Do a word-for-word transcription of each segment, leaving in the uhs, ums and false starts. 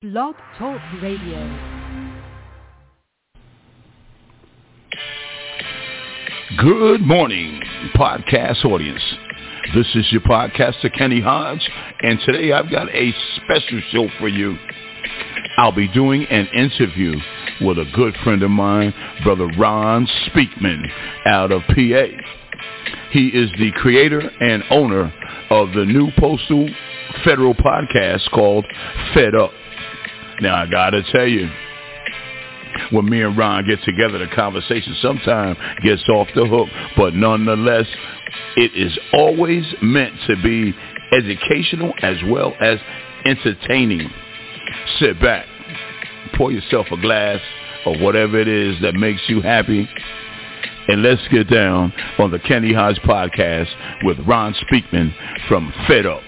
Blog Talk Radio. Good morning, podcast audience. This is your podcaster, Kenny Hodge, and today I've got a special show for you. I'll be doing an interview with a good friend of mine, Brother Ron Speakman, out of P A. He is the creator and owner of the new Postal Federal podcast called Fed Up. Now, I gotta tell you, when me and Ron get together, the conversation sometimes gets off the hook, but nonetheless, it is always meant to be educational as well as entertaining. Sit back, pour yourself a glass of whatever it is that makes you happy, and let's get down on the Kenny Hodge podcast with Ron Speakman from Fed Up.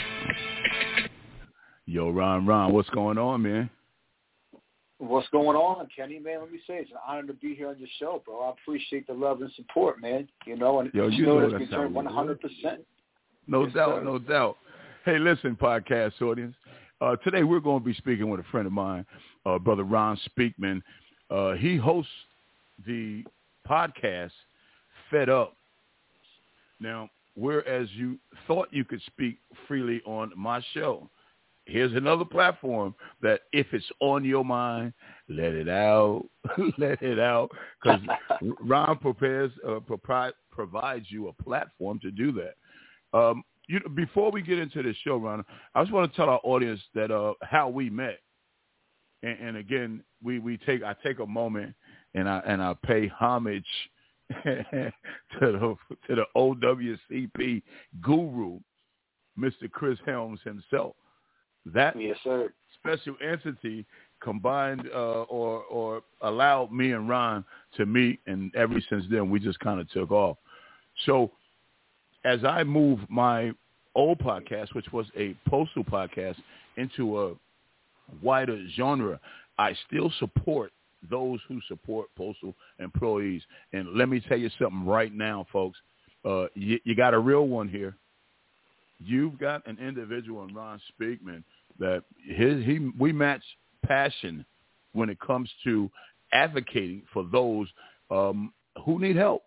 Yo, Ron, Ron, what's going on, man? What's going on, Kenny, man? Let me say, it's an honor to be here on your show, bro. I appreciate the love and support, man. You know, and Yo, you, you know, know that's it's returned one hundred percent. No yes, doubt, sir. no doubt. Hey, listen, podcast audience. Uh, today we're going to be speaking with a friend of mine, uh, Brother Ron Speakman. Uh, he hosts the podcast Fed Up. Now, whereas you thought you could speak freely on my show, here's another platform that if it's on your mind, let it out, let it out, because Ron prepares, uh, pro- provides you a platform to do that. Um, you, before we get into the show, Ron, I just want to tell our audience that uh, how we met. And, and again, we, we take I take a moment and I and I pay homage to the to the O W C P guru, Mister Chris Helms himself. That yes, sir. special entity combined uh, or or allowed me and Ron to meet, and ever since then we just kind of took off. So as I move my old podcast, which was a postal podcast, into a wider genre, I still support those who support postal employees. And let me tell you something right now, folks. Uh, you, you got a real one here. You've got an individual in Ron Speakman that his, he we match passion when it comes to advocating for those um, who need help.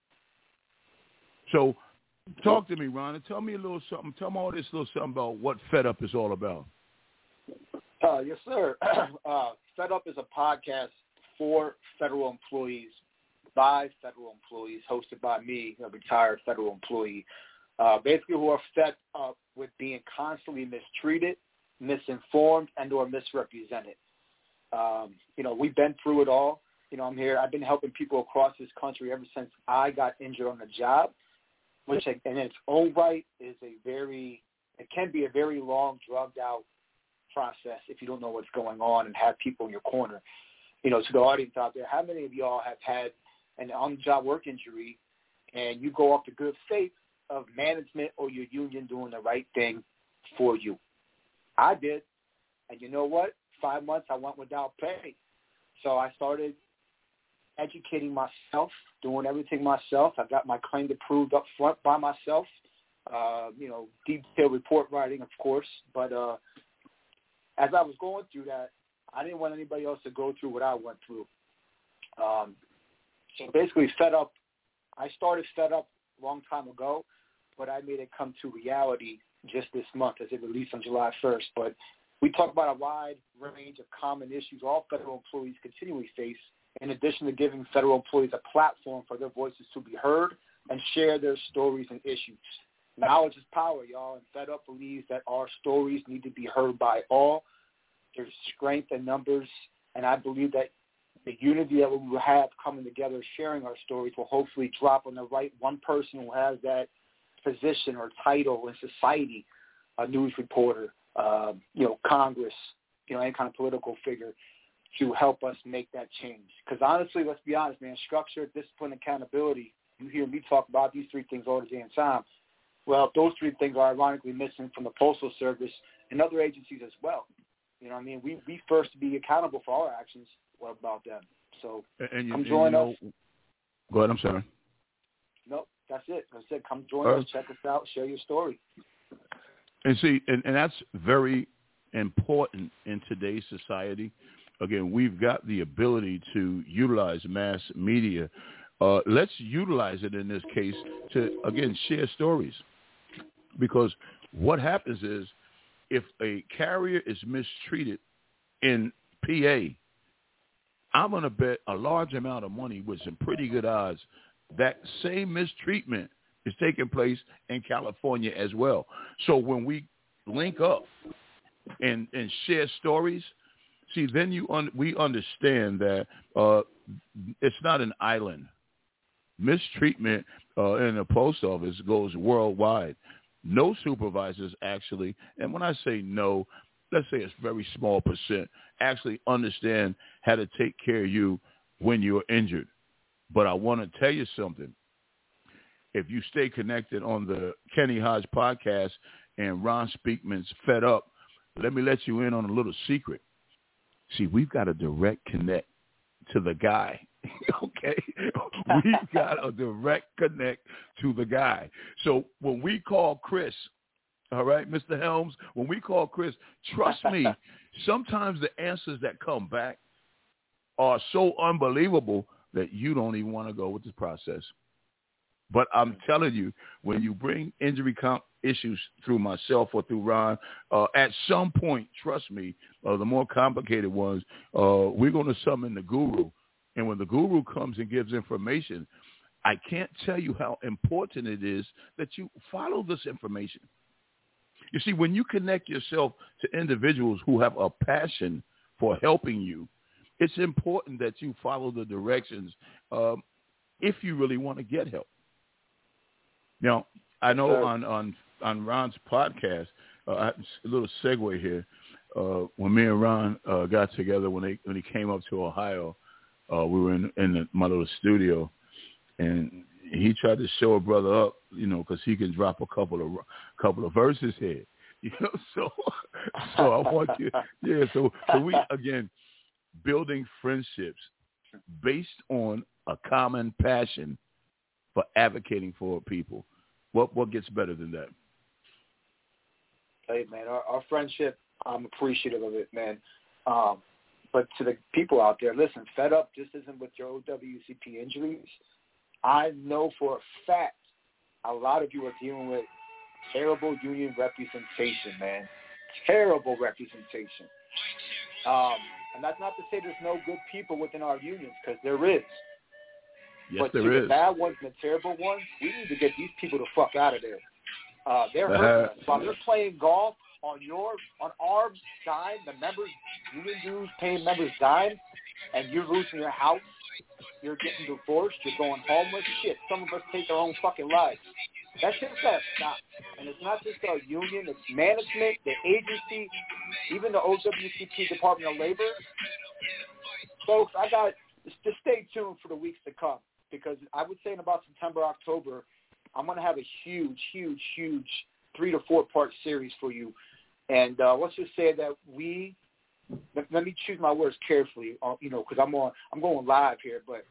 So talk to me, Ron, and tell me a little something. Tell me all this little something about what Fed Up is all about. Uh, yes, sir. uh, Fed Up is a podcast for federal employees, by federal employees, hosted by me, a retired federal employee. Uh, basically who are fed up with being constantly mistreated, misinformed, and or misrepresented. Um, you know, we've been through it all. You know, I'm here. I've been helping people across this country ever since I got injured on the job, which in its own right is a very, it can be a very long, drugged out process if you don't know what's going on and have people in your corner. You know, to the audience out there, how many of y'all have had an on-the-job work injury and you go off the good faith of management or your union doing the right thing for you? I did. And you know what? Five months I went without pay. So I started educating myself, doing everything myself. I got my claim approved up front by myself. Uh, you know, detailed report writing, of course. But uh, as I was going through that, I didn't want anybody else to go through what I went through. Um, so basically, Fed Up, I started Fed Up a long time ago, but I made it come to reality just this month as it released on July first. But we talk about a wide range of common issues all federal employees continually face, in addition to giving federal employees a platform for their voices to be heard and share their stories and issues. Knowledge is power, y'all, and Fed Up believes that our stories need to be heard by all. There's strength in numbers, and I believe that the unity that we will have coming together, sharing our stories, will hopefully drop on the right one person who has that position or title in society, a news reporter, uh, you know, Congress, you know, any kind of political figure, to help us make that change. Because honestly, let's be honest, man, structure, discipline, accountability, you hear me talk about these three things all the damn time. Well, those three things are ironically missing from the Postal Service and other agencies as well. You know what I mean? We we first be accountable for our actions. What about them? So And, and you, come and join you know, us. Go ahead, I'm sorry. Nope, that's it. That's it. Come join uh, us, check us out, share your story. And see, and, and that's very important in today's society. Again, we've got the ability to utilize mass media. Uh, let's utilize it in this case to, again, share stories. Because what happens is if a carrier is mistreated in P A, I'm going to bet a large amount of money with some pretty good odds that same mistreatment is taking place in California as well. So when we link up and, and share stories, see, then you un- we understand that uh, it's not an island. Mistreatment uh, in the post office goes worldwide. No supervisors actually, and when I say no, let's say it's very small percent, actually understand how to take care of you when you're injured. But I want to tell you something. If you stay connected on the Kenny Hodge podcast and Ron Speakman's Fed Up, let me let you in on a little secret. See, we've got a direct connect to the guy, okay? We've got a direct connect to the guy. So when we call Chris, all right, Mister Helms, when we call Chris, trust me, sometimes the answers that come back are so unbelievable that you don't even want to go with this process. But I'm telling you, when you bring injury comp issues through myself or through Ron, uh, at some point, trust me, uh, the more complicated ones, uh, we're going to summon the guru. And when the guru comes and gives information, I can't tell you how important it is that you follow this information. You see, when you connect yourself to individuals who have a passion for helping you, it's important that you follow the directions um, if you really want to get help. Now, I know Sure. on, on, on Ron's podcast, uh, I, a little segue here, uh, when me and Ron uh, got together, when, they, when he came up to Ohio, uh, we were in, in the, my little studio, and he tried to show a brother up, you know, because he can drop a couple of couple of verses here, you know. So, so I want you, yeah. So, so we again building friendships based on a common passion for advocating for people. What what gets better than that? Hey, man, our, our friendship, I'm appreciative of it, man. Um, but to the people out there, listen, Fed Up just isn't with your O W C P injuries. I know for a fact a lot of you are dealing with terrible union representation, man. Terrible representation. Um, and that's not to say there's no good people within our unions, because there is. Yes, but there to is. the bad ones and the terrible ones, we need to get these people the fuck out of there. Uh, they're hurting us. While they're playing golf on your on our dime, the members, union dues, paying members dime, and you're losing your house, you're getting divorced, you're going homeless, shit. Some of us take our own fucking lives. That shit's got to stop. And it's not just our union, it's management, the agency, even the O W C P Department of Labor. Folks, I got just stay tuned for the weeks to come, because I would say in about September, October, I'm going to have a huge, huge, huge three to four part series for you. And uh, let's just say that we, let, let me choose my words carefully, uh, you know, because I'm on, I'm going live here, but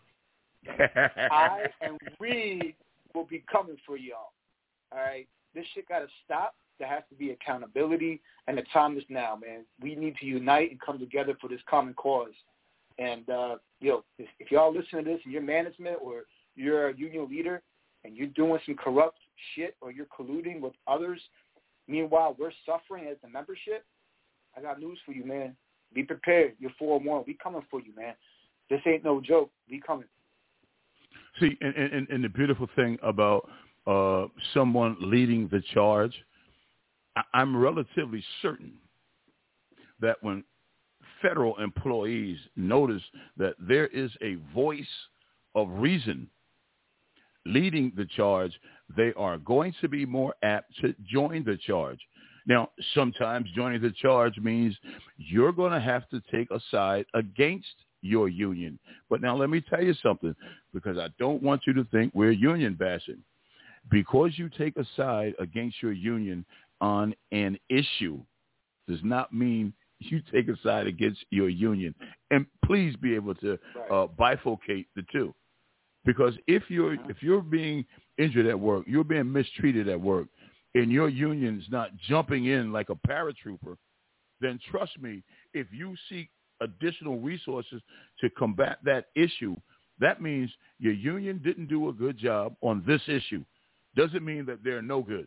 I and we will be coming for y'all. All right, this shit got to stop. There has to be accountability, and the time is now, man. We need to unite and come together for this common cause. And uh, yo, if, if y'all listen to this and you're management or you're a union leader and you're doing some corrupt shit or you're colluding with others, meanwhile we're suffering as the membership, I got news for you, man. Be prepared. You're forewarned. We coming for you, man. This ain't no joke. We coming. See, and, and, and the beautiful thing about uh, someone leading the charge, I, I'm relatively certain that when federal employees notice that there is a voice of reason leading the charge, they are going to be more apt to join the charge. Now, sometimes joining the charge means you're going to have to take a side against your union. But now let me tell you something, because I don't want you to think we're union bashing. Because you take a side against your union on an issue does not mean you take a side against your union. And please be able to uh, bifurcate the two. Because if you're if you're being injured at work, you're being mistreated at work, and your union's not jumping in like a paratrooper, then trust me, if you seek additional resources to combat that issue, that means your union didn't do a good job on this issue. Doesn't mean that they're no good.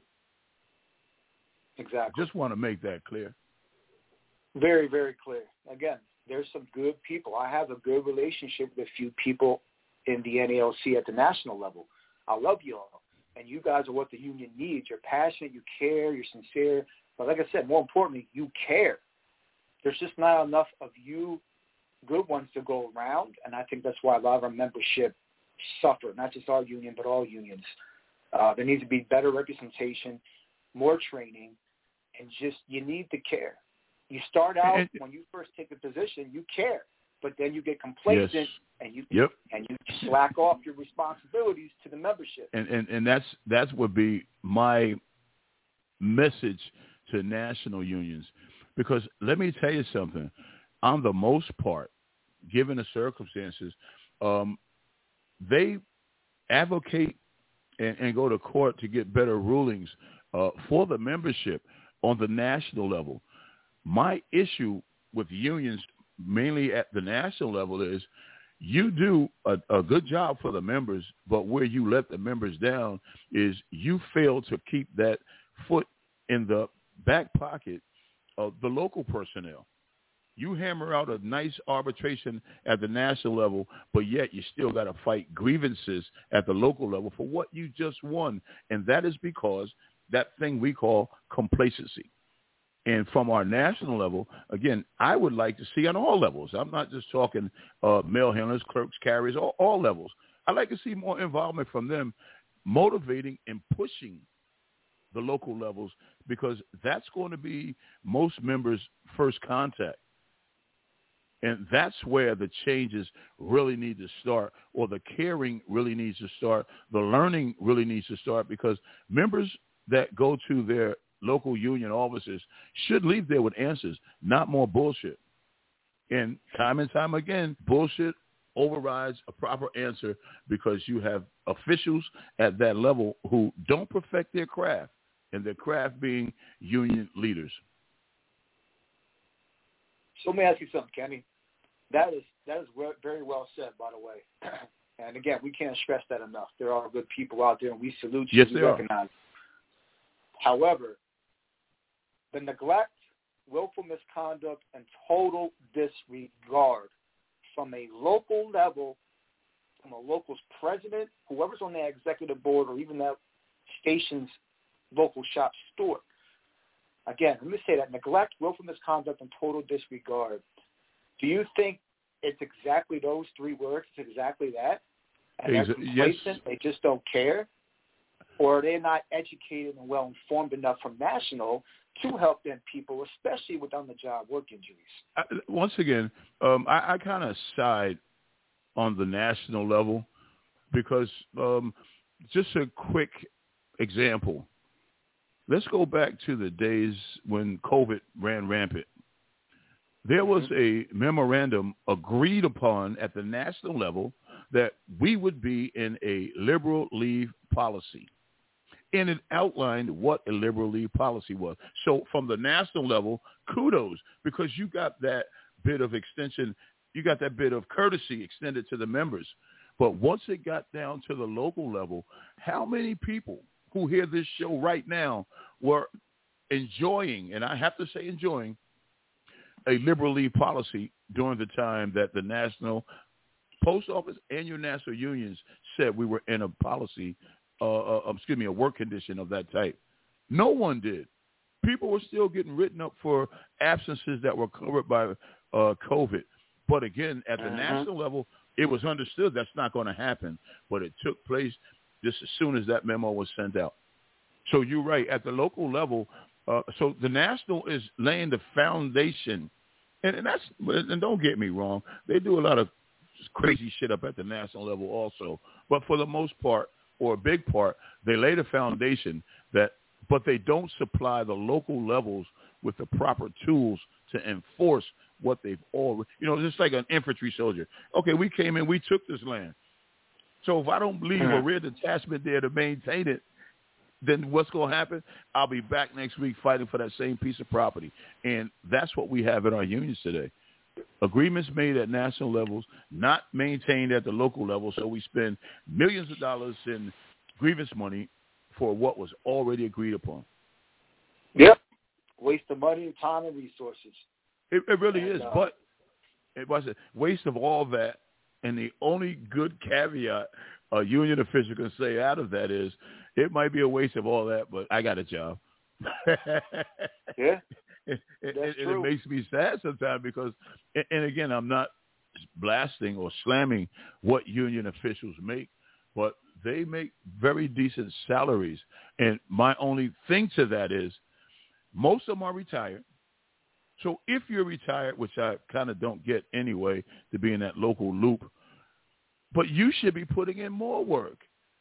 Exactly. Just want to make that clear. Very, very clear. Again, there's some good people. I have a good relationship with a few people in the N A L C at the national level. I love you all. And you guys are what the union needs. You're passionate, you care, you're sincere. But like I said, more importantly, you care. There's just not enough of you good ones to go around, and I think that's why a lot of our membership suffer, not just our union, but all unions. Uh, there needs to be better representation, more training, and just you need to care. You start out, and, when you first take a position, you care, but then you get complacent, yes. and you yep. and you slack off your responsibilities to the membership. And, and, and that's that's would be my message to national unions, because let me tell you something. On the most part, given the circumstances, um, they advocate and, and go to court to get better rulings uh, for the membership on the national level. My issue with unions, mainly at the national level, is you do a, a good job for the members, but where you let the members down is you fail to keep that foot in the back pocket of the local personnel. You hammer out a nice arbitration at the national level, but yet you still got to fight grievances at the local level for what you just won. And that is because that thing we call complacency. And from our national level, again, I would like to see on all levels. I'm not just talking uh, mail handlers, clerks, carriers, all, all levels. I'd like to see more involvement from them, motivating and pushing the local levels, because that's going to be most members' first contact. And that's where the changes really need to start, or the caring really needs to start. The learning really needs to start, because members that go to their local union offices should leave there with answers, not more bullshit. And time and time again, bullshit overrides a proper answer, because you have officials at that level who don't perfect their craft, and their craft being union leaders. So let me ask you something, Kenny. That is that is very well said, by the way. And again, we can't stress that enough. There are good people out there, and we salute you. Yes, we there recognize. However, the neglect, willful misconduct, and total disregard from a local level, from a local's president, whoever's on the executive board, or even that station's local shop steward. Again, let me say that: neglect, willful misconduct, and total disregard. Do you think it's exactly those three words? It's exactly that? And they're complacent, yes. They just don't care? Or are they not educated and well-informed enough from national to help them people, especially with on-the-job work injuries? I, once again, um, I, I kind of side on the national level, because um, just a quick example. Let's go back to the days when COVID ran rampant. There was a memorandum agreed upon at the national level that we would be in a liberal leave policy. And it outlined what a liberal leave policy was. So from the national level, kudos, because you got that bit of extension, you got that bit of courtesy extended to the members. But once it got down to the local level, how many people who hear this show right now were enjoying, and I have to say enjoying, a liberal leave policy during the time that the national post office and your national unions said we were in a policy, uh, uh, excuse me, a work condition of that type? No one did. People were still getting written up for absences that were covered by uh, COVID. But again, at the uh-huh. national level, it was understood that's not going to happen. But it took place just as soon as that memo was sent out. So you're right. At the local level, uh, so the national is laying the foundation. And, and that's, and don't get me wrong, they do a lot of crazy shit up at the national level also. But for the most part, or a big part, they lay the foundation that, but they don't supply the local levels with the proper tools to enforce what they've already, you know, just like an infantry soldier. Okay, we came in, we took this land. So if I don't leave a rear detachment there to maintain it, then what's going to happen? I'll be back next week fighting for that same piece of property. And that's what we have in our unions today. Agreements made at national levels, not maintained at the local level, so we spend millions of dollars in grievance money for what was already agreed upon. Yep. Waste of money, time, and resources. It, it really and, is, uh, but it was a waste of all that, and the only good caveat a union official can say out of that is, it might be a waste of all that, but I got a job. Yeah. It, it, That's it, true. it makes me sad sometimes because, and, and again, I'm not blasting or slamming what union officials make, but they make very decent salaries. And my only thing to that is most of them are retired. So if you're retired, which I kind of don't get anyway, to be in that local loop, but you should be putting in more work.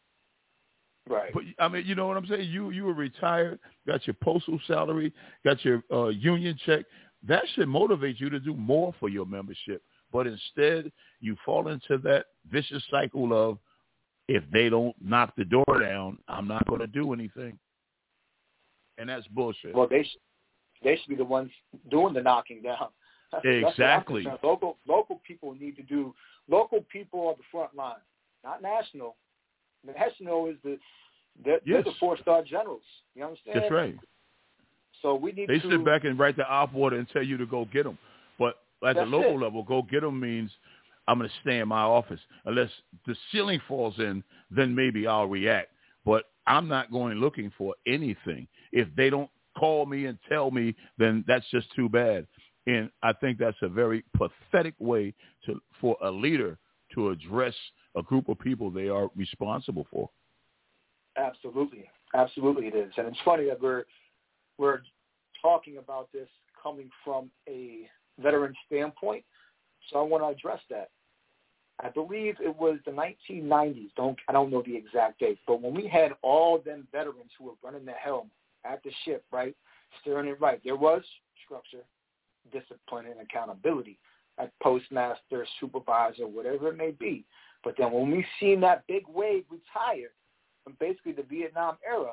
Right. But I mean, you know what I'm saying? You you were retired, got your postal salary, got your uh, union check. That should motivate you to do more for your membership. But instead, you fall into that vicious cycle of, if they don't knock the door down, I'm not going to do anything. And that's bullshit. Well, they sh- they should be the ones doing the knocking down. That's, exactly. That's local local people need to do. Local people are the front line, not national. National is the they're, yes. they're the four-star generals. You understand? That's right. So we need they to. They sit back and write the op order and tell you to go get them. But at the local it. level, go get them means I'm going to stay in my office. Unless the ceiling falls in, then maybe I'll react. But I'm not going looking for anything. If they don't call me and tell me, then that's just too bad. And I think that's a very pathetic way to for a leader to address a group of people they are responsible for. Absolutely. Absolutely it is. And it's funny that we're we're talking about this coming from a veteran standpoint. So I want to address that. I believe it was the nineteen nineties. Don't I don't know the exact date, but when we had all them veterans who were running the helm at the ship, right, steering it right, there was structure, discipline, and accountability at postmaster, supervisor, whatever it may be. But then when we seen that big wave retire from basically the Vietnam era,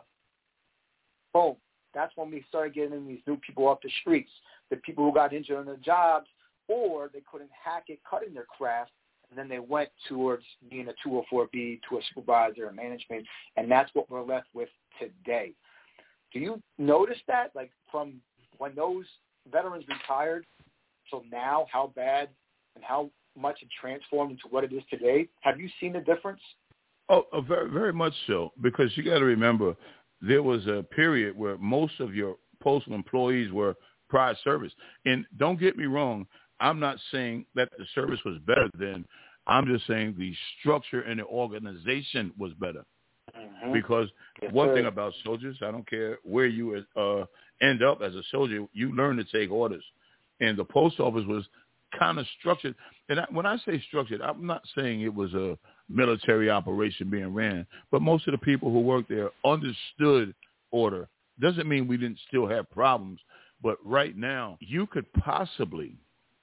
boom, that's when we started getting these new people off the streets, the people who got injured on their jobs, or they couldn't hack it, cutting their craft, and then they went towards being a two oh four B to a supervisor or management, and that's what we're left with today. Do you notice that, like from when those veterans retired till now, how bad and how much it transformed into what it is today? Have you seen the difference? Oh, oh very, very much so, because you got to remember there was a period where most of your postal employees were prior service. And don't get me wrong, I'm not saying that the service was better then. I'm just saying the structure and the organization was better. Mm-hmm. Because yes, one sir. thing about soldiers, I don't care where you uh, end up as a soldier, you learn to take orders. And the post office was kind of structured. And I, when I say structured, I'm not saying it was a military operation being ran, but most of the people who worked there understood order. Doesn't mean we didn't still have problems, but right now you could possibly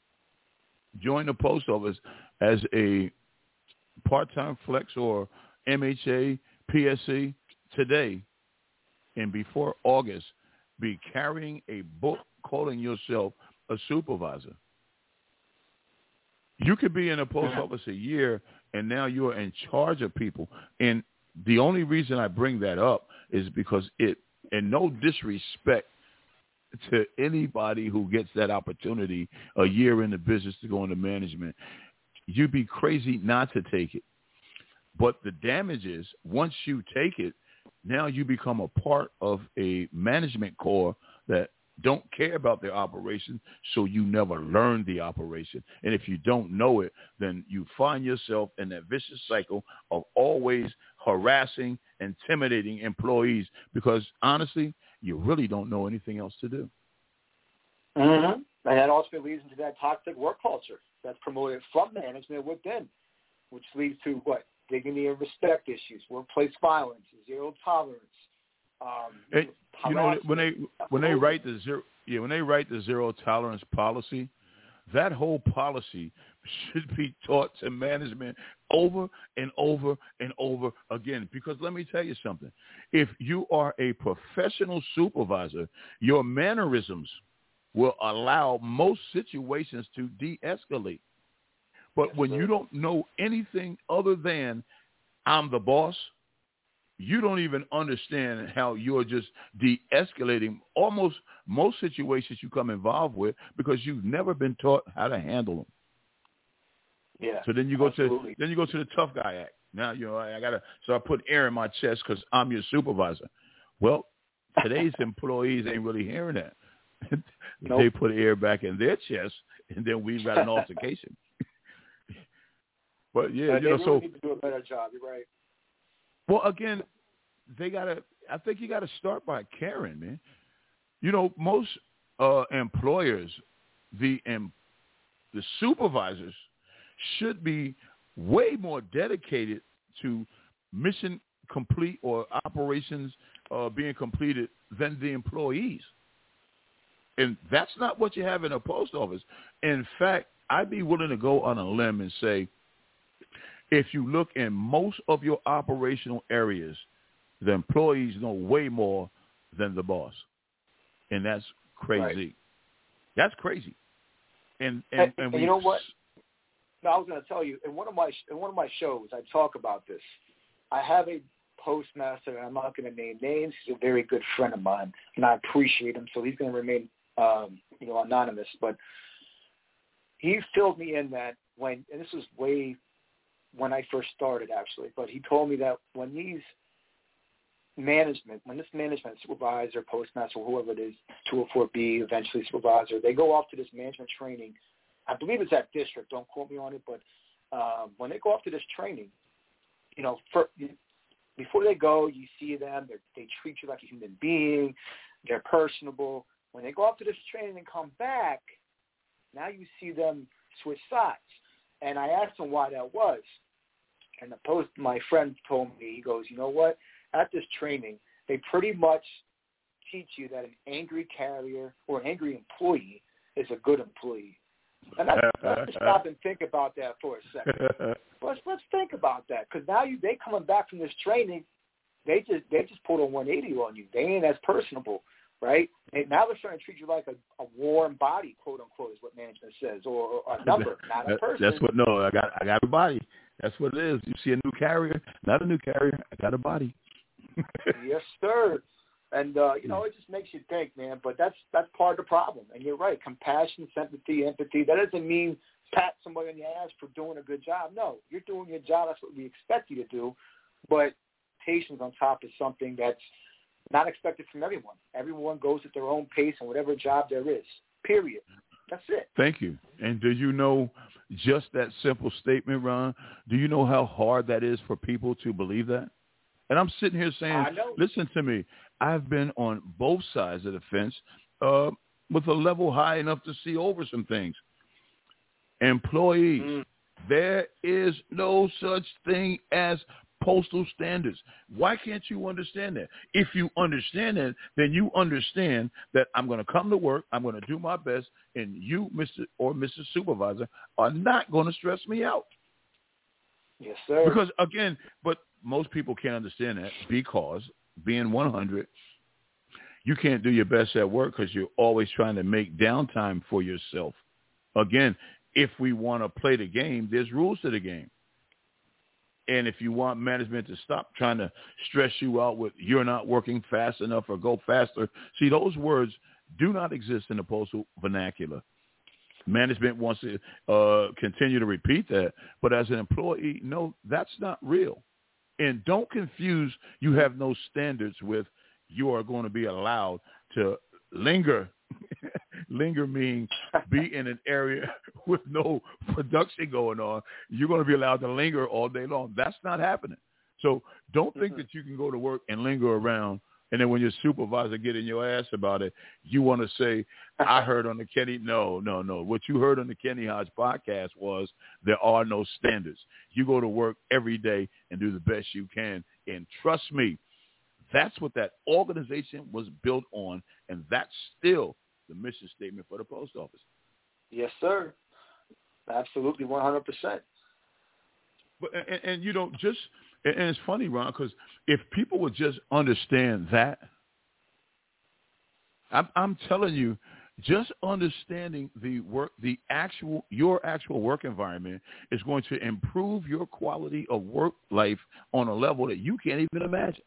join the post office as a part-time flex or M H A, P S C today, and before August, be carrying a book calling yourself a supervisor. You could be in a post office a year, and now you are in charge of people. And the only reason I bring that up is because it, and no disrespect to anybody who gets that opportunity a year in the business to go into management, you'd be crazy not to take it. But the damage is, once you take it, now you become a part of a management corps that don't care about their operation, so you never learn the operation. And if you don't know it, then you find yourself in that vicious cycle of always harassing, intimidating employees because, honestly, you really don't know anything else to do. Mm-hmm. And that also leads into that toxic work culture that's promoted from management within, which leads to what? Dignity and respect issues, workplace violence, zero tolerance. Um, it, you know, when they when they write the zero, yeah, when they write the zero tolerance policy, that whole policy should be taught to management over and over and over again. Because let me tell you something. If you are a professional supervisor, your mannerisms will allow most situations to de-escalate. But when you don't know anything other than I'm the boss, you don't even understand how you're just de-escalating almost most situations you come involved with because you've never been taught how to handle them. Yeah. So then you go absolutely. to then you go to the tough guy act. Now you know I, I gotta so I put air in my chest because I'm your supervisor. Well, today's employees ain't really hearing that. Nope. They put air back in their chest, and then we've got an altercation. But yeah, uh, you they know, really so need to do a better job. You're right. well, again, they gotta. I think you gotta start by caring, man. You know, most uh, employers, the um, the supervisors, should be way more dedicated to mission complete or operations uh, being completed than the employees. And that's not what you have in a post office. In fact, I'd be willing to go on a limb and say, if you look in most of your operational areas, the employees know way more than the boss. And that's crazy. Right. That's crazy. And and, And, and, and we, you know what? No, I was going to tell you in one of my in one of my shows, I talk about this. I have a postmaster, and I'm not going to name names. He's a very good friend of mine, and I appreciate him. So he's going to remain, um, you know, anonymous. But he filled me in that when, and this was way when I first started, actually. But he told me that when these management, when this management supervisor, postmaster, whoever it is, two oh four B, eventually supervisor, they go off to this management training. I believe it's at district. Don't quote me on it, but um, when they go off to this training, you know, for, before they go, you see them. They treat you like a human being. They're personable. When they go off to this training and come back, now you see them switch sides. And I asked him why that was. And the post, my friend told me, he goes, you know what? At this training, they pretty much teach you that an angry carrier or an angry employee is a good employee. And let's, let's stop and think about that for a second. Let's let's think about that, because now you they coming back from this training, they just they just pulled a one eighty on you. They ain't as personable, right? And now they're trying to treat you like a, a warm body, quote unquote, is what management says, or, or a number, not a person. That's what. No, I got I got a body. That's what it is. You see a new carrier, not a new carrier. I got a body. Yes, sir. And, uh, you know, it just makes you think, man. But that's that's part of the problem. And you're right. Compassion, sympathy, empathy. That doesn't mean pat somebody on the ass for doing a good job. No, you're doing your job. That's what we expect you to do. But patience on top is something that's not expected from everyone. Everyone goes at their own pace and whatever job there is, period. That's it. Thank you. And do you know just that simple statement, Ron? Do you know how hard that is for people to believe that? And I'm sitting here saying, listen to me. I've been on both sides of the fence uh, with a level high enough to see over some things. Employees, mm. there is no such thing as postal standards. Why can't you understand that? If you understand that, then you understand that I'm going to come to work, I'm going to do my best, and you, Mister or Missus Supervisor, are not going to stress me out. Yes, sir. Because, again, but most people can't understand that because being one hundred, you can't do your best at work because you're always trying to make downtime for yourself. Again, if we want to play the game, there's rules to the game. And if you want management to stop trying to stress you out with you're not working fast enough or go faster, see, those words do not exist in the postal vernacular. Management wants to uh, continue to repeat that, but as an employee, no, that's not real. And don't confuse you have no standards with you are going to be allowed to linger. Linger means be in an area with no production going on. You're going to be allowed to linger all day long. That's not happening. So don't think mm-hmm. that you can go to work and linger around, and then when your supervisor get in your ass about it, you want to say, I heard on the Kenny. No, no, no. What you heard on the Kenny Hodge podcast was there are no standards. You go to work every day and do the best you can. And trust me, that's what that organization was built on, and that's still the mission statement for the post office. Yes, sir. Absolutely, one hundred percent. But and, and you know, just and it's funny, Ron, because if people would just understand that, I'm, I'm telling you, just understanding the work, the actual, your actual work environment is going to improve your quality of work life on a level that you can't even imagine.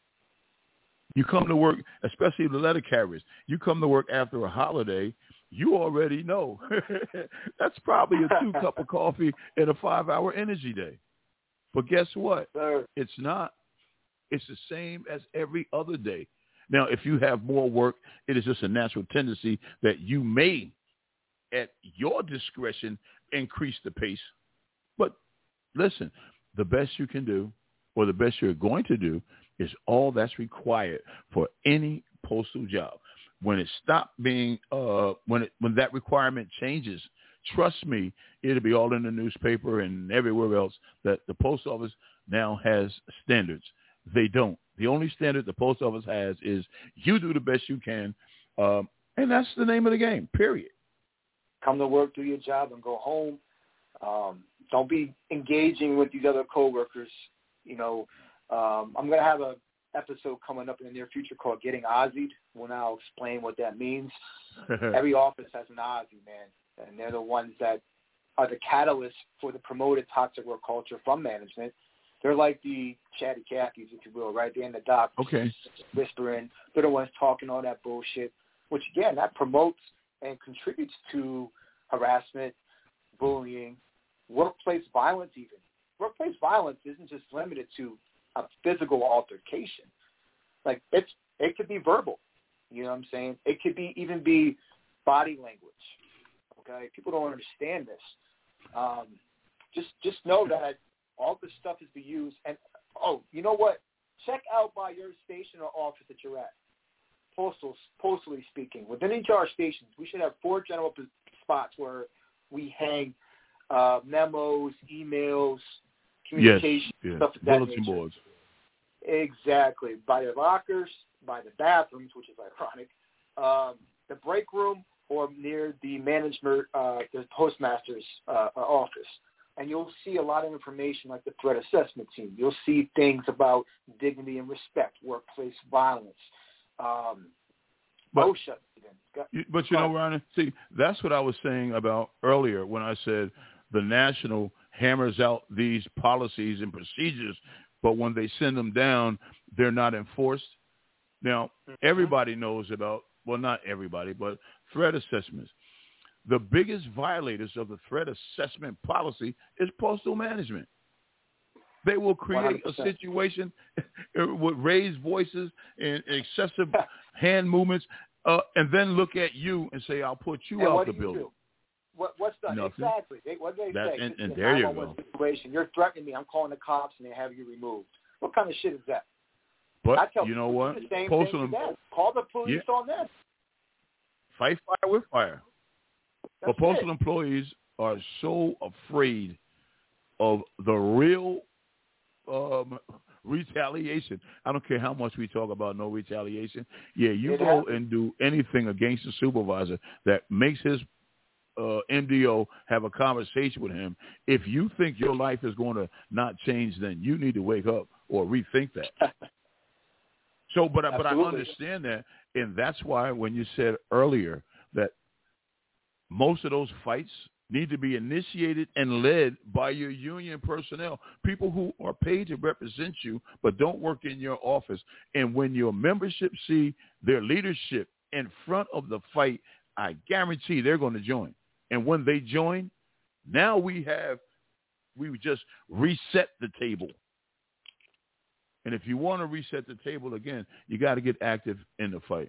You come to work, especially the letter carriers, you come to work after a holiday, you already know that's probably a two cup of coffee and a five hour energy day. But guess what? Sir. It's not. It's the same as every other day. Now, if you have more work, it is just a natural tendency that you may, at your discretion, increase the pace. But listen, the best you can do, or the best you're going to do, is all that's required for any postal job. When it stops being, uh, when it when that requirement changes, trust me, it'll be all in the newspaper and everywhere else that the post office now has standards. They don't. The only standard the post office has is you do the best you can, um, and that's the name of the game, period. Come to work, do your job, and go home. Um, don't be engaging with these other coworkers. You know, um, I'm going to have a episode coming up in the near future called Getting Ozzied, when I'll explain what that means. Every office has an Ozzy, man, and they're the ones that are the catalyst for the promoted toxic work culture from management. They're like the chatty Cathy's, if you will, right? They're in the dock, okay, whispering. They're the ones talking all that bullshit, which, again, that promotes and contributes to harassment, bullying, workplace violence even. Workplace violence isn't just limited to a physical altercation. Like, it's it could be verbal. You know what I'm saying? It could be even be body language. Okay? People don't understand this. Um, just just know that all this stuff is to be used. And, oh, you know what? Check out by your station or office that you're at. Postal, postally speaking, within each of our stations, we should have four general spots where we hang uh, memos, emails, communication, yes, yes. stuff of that bulletin nature. boards. Exactly. By the lockers, by the bathrooms, which is ironic, um, the break room, or near the management, uh, the postmaster's uh, office. And you'll see a lot of information like the threat assessment team. You'll see things about dignity and respect, workplace violence, um, but, OSHA. Even. But you know, Ronnie, see, that's what I was saying about earlier when I said the national hammers out these policies and procedures, but when they send them down, they're not enforced. Now, mm-hmm. everybody knows about, well, not everybody, but threat assessments. The biggest violators of the threat assessment policy is postal management. They will create one hundred percent a situation with raised voices and excessive hand movements, uh, and then look at you and say, I'll put you and out what the do you building. Do? What, what's done? Nothing. Exactly. They, what do they that, say? And, and it's there you go. Situation. You're threatening me. I'm calling the cops and they have you removed. What kind of shit is that? But I tell you know what? The same Postal thing to them. Call the police yeah. on them. Fight fire with fire. That's but postal it. employees are so afraid of the real um, retaliation. I don't care how much we talk about no retaliation. Yeah, you it go happens. and do anything against the supervisor that makes his uh, M D O have a conversation with him. If you think your life is going to not change, then you need to wake up or rethink that. So, but, but I understand that, and that's why when you said earlier that most of those fights need to be initiated and led by your union personnel, people who are paid to represent you but don't work in your office. And when your membership see their leadership in front of the fight, I guarantee they're going to join. And when they join, now we have, we just reset the table. And if you want to reset the table again, you got to get active in the fight.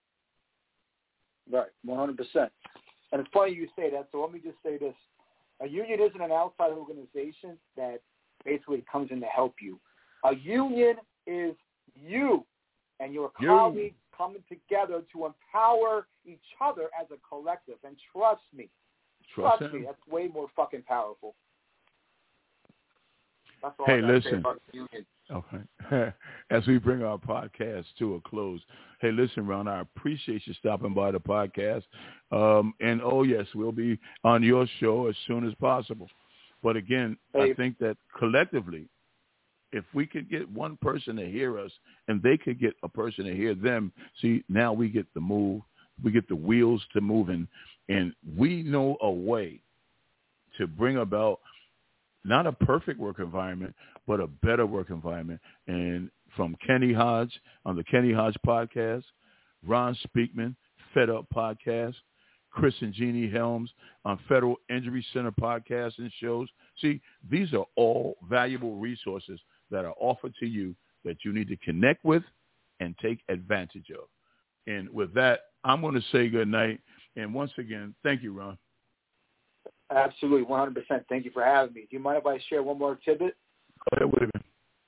Right, one hundred percent. And it's funny you say that, so let me just say this. A union isn't an outside organization that basically comes in to help you. A union is you and your you. colleagues coming together to empower each other as a collective. And trust me, trust, trust me, that's way more fucking powerful. That's all hey, I gotta listen. say about the union. Okay. As we bring our podcast to a close, hey, listen, Ron, I appreciate you stopping by the podcast. Um, and, oh, yes, we'll be on your show as soon as possible. But, again, hey. I think that collectively, if we could get one person to hear us and they could get a person to hear them, see, now we get the move, we get the wheels to moving, and we know a way to bring about not a perfect work environment, but a better work environment. And from Kenny Hodge on the Kenny Hodge podcast, Ron Speakman, Fed Up podcast, Chris and Jeannie Helms on Federal Injury Center podcasts and shows. See, these are all valuable resources that are offered to you that you need to connect with and take advantage of. And with that, I'm going to say good night. And once again, thank you, Ron. Absolutely, one hundred percent. Thank you for having me. Do you mind if I share one more tidbit? Go ahead with it.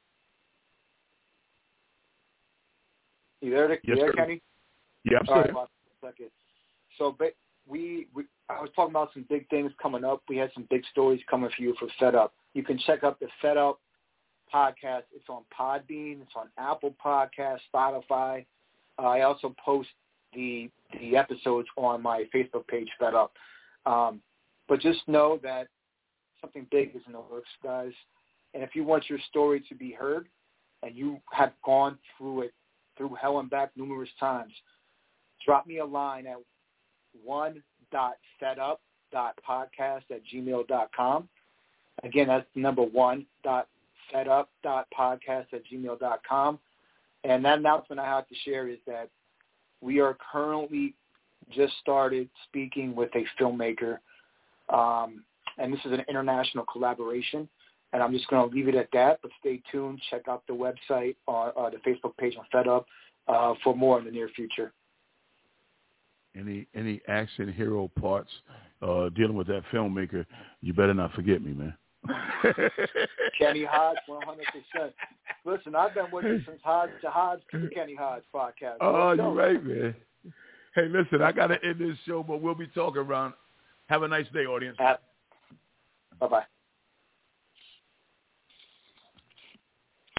You there, you yes, there sir. Kenny? Yeah, I'm All sorry. right, a second. So we, we, I was talking about some big things coming up. We had some big stories coming for you for Fed Up. You can check out the Fed Up podcast. It's on Podbean. It's on Apple Podcasts, Spotify. Uh, I also post the the episodes on my Facebook page, Fed Up. Um, but just know that something big is in the works, guys. And if you want your story to be heard and you have gone through it, through hell and back numerous times, drop me a line at one dot fedup dot podcast at gmail dot com. Again, that's the number one dot fedup dot podcast at gmail dot com. And that announcement I have to share is that we are currently just started speaking with a filmmaker, um, and this is an international collaboration. And I'm just going to leave it at that, but stay tuned. Check out the website or uh, the Facebook page on FedUp uh, for more in the near future. Any any action hero parts uh, dealing with that filmmaker, you better not forget me, man. Kenny Hodge, one hundred percent. Listen, I've been with you since Hodge to Hodge to the Kenny Hodge podcast. Oh, you're right, man. Hey, listen, I got to end this show, but we'll be talking around. Have a nice day, audience. Uh, bye-bye.